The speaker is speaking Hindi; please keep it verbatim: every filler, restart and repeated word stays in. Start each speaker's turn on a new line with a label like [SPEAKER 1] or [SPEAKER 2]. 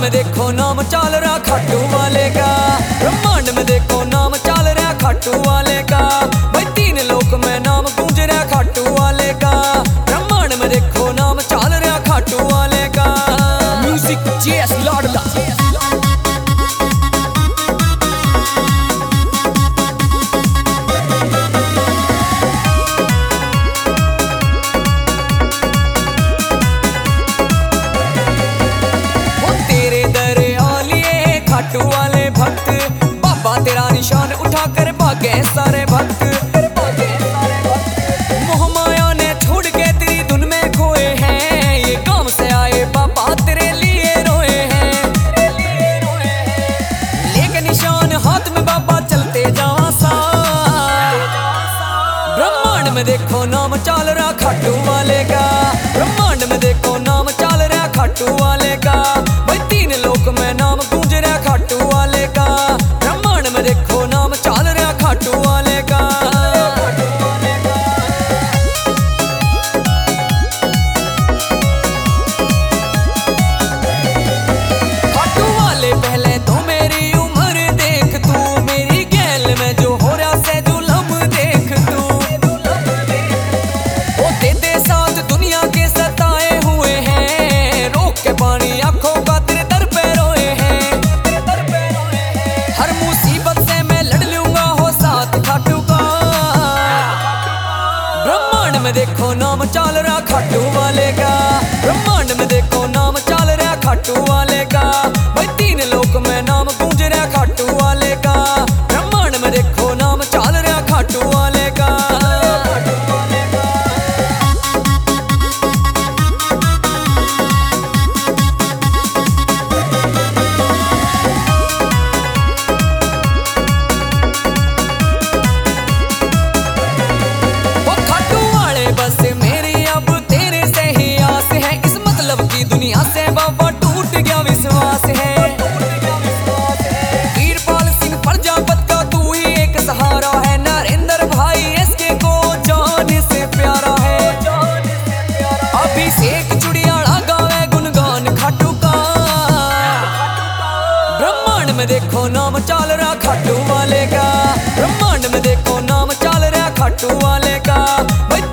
[SPEAKER 1] में देखो नाम चल रहा खाटू वाले का, ब्रह्मांड में देखो नाम चल रहा खाटू वाले का। भाई तीन लोक में नाम गूंज रहा खाटू वाले का, ब्रह्मांड में देखो नाम चल रहा खाटू वाले का। म्यूजिक जेस लाडला खाटू वाले भक्त, बाबा तेरा निशान उठाकर भागे सारे भक्त। मोह माया ने छोड़ के तेरी धुन में खोए हैं, ये काम से आए बाबा तेरे लिए रोए हैं। लेके निशान हाथ में बाबा चलते जावा सा, ब्रह्मांड में देखो नाम चल रहा खाटू वाले का, ब्रह्मांड में देखो नाम चल रहा खाटू वाले का। भाई तीन लोक में नाम गूंज रहा खाटू वाले का, ब्रह्मांड में देखो नाम चल रहा खाटू वाले का। खाटू वाले पहले तो मेरी उम्र देख तू, मेरी गैल में जो हो रहा से जुलम देख तू। ओ दे दे साथ दुनिया के सताए हुए हैं, रोक के पानी आंखों का तेरे दर पे रोए हैं। हर मुसीबत से मैं लड़ लूंगा हो साथ खाटू का, ब्रह्मांड में देखो नाम चल रहा खाटू वाले का, ब्रह्मांड में देखो नाम चल रहा खाटू वाले का। भाई तीन लोक में नाम गूंज रहा खाटू वाले का, ब्रह्मांड में देखो नाम चल रहा खाटू वाले का। बस मेरी अब तेरे से ही आस है, इस मतलब की दुनिया से बाबा टूट गया विश्वास है। वीरपाल सिंह प्रजापत का तू ही एक सहारा है, नरेंद्र भाई एसके को जान से प्यारा है। अभिषेक चुड़ियाला गावे गुणगान खाटू का, ब्रह्मांड में देखो नाम चल रहा खाटू वाले का, ब्रह्मांड में देखो नाम चल रहा खाटू वाले का।